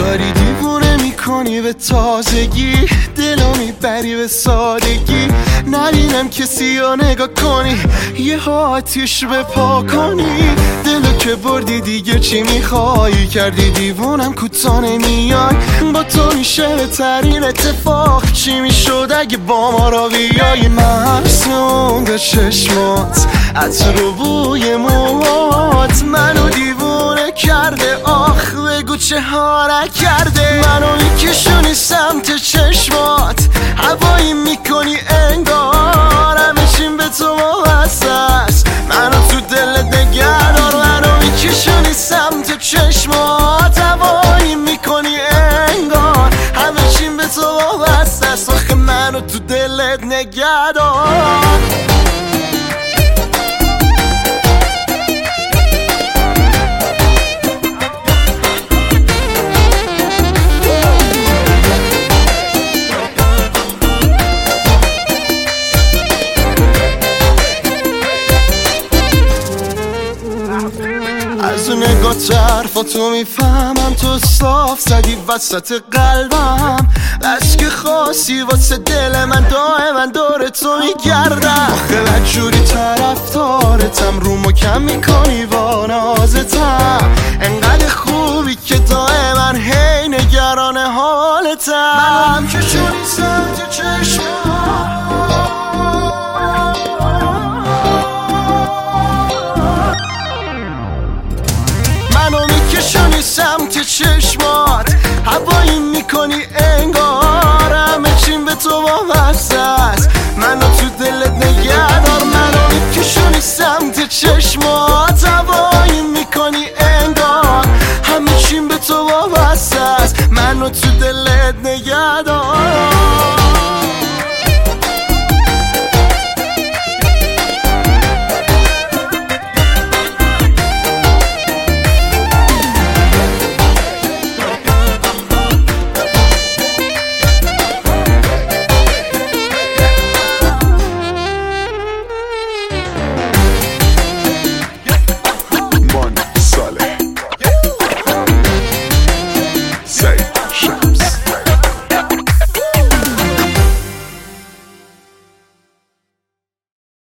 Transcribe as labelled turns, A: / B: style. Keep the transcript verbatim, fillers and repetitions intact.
A: داری دیوونه میکنی به تازگی، دلو میبری به سادگی. نبینم کسی رو نگاه کنی، یه آتیش بپا کنی. دلو که بردی دیگه چی میخوایی، کردی دیوونم کوتا نمیای. با تو میشه بهترین اتفاق، چی میشد اگه با ما را بیای. مرسونده چشمات، عطر و بوی موهات منو دیوونه کرده. آخ بگو چه ها کرده. منو میکشونی سمت چشمات، هوایی میکنی انگار همه چیم به تو وابسته است. منو تو دلت نگه دار. منو میکشونی سمت چشمات، هوایی میکنی انگار همه چیم به تو وابسته است. آخه منو تو دلت نگه دار. از اون نگاه حرفاتو میفهمم، تو صاف زدی وسط قلبم. بس که خاصی واسه دل من، دائما دور تو میگردم. آخه بدجوری طرفدارتم، رو کم میکنی با نازتم. انقدر خوبی که دائما هی نگران حالتم. منم که چونی سمت چشمم، منو میکشونی سمت چشمات، هوایی میکنی انگار همه چیم به تو وابسته است. منو تو دلت نگه دار. منو میکشونی سمت چشمات، هوایی میکنی انگار همه چیم به تو وابسته است. منو تو دلت نگه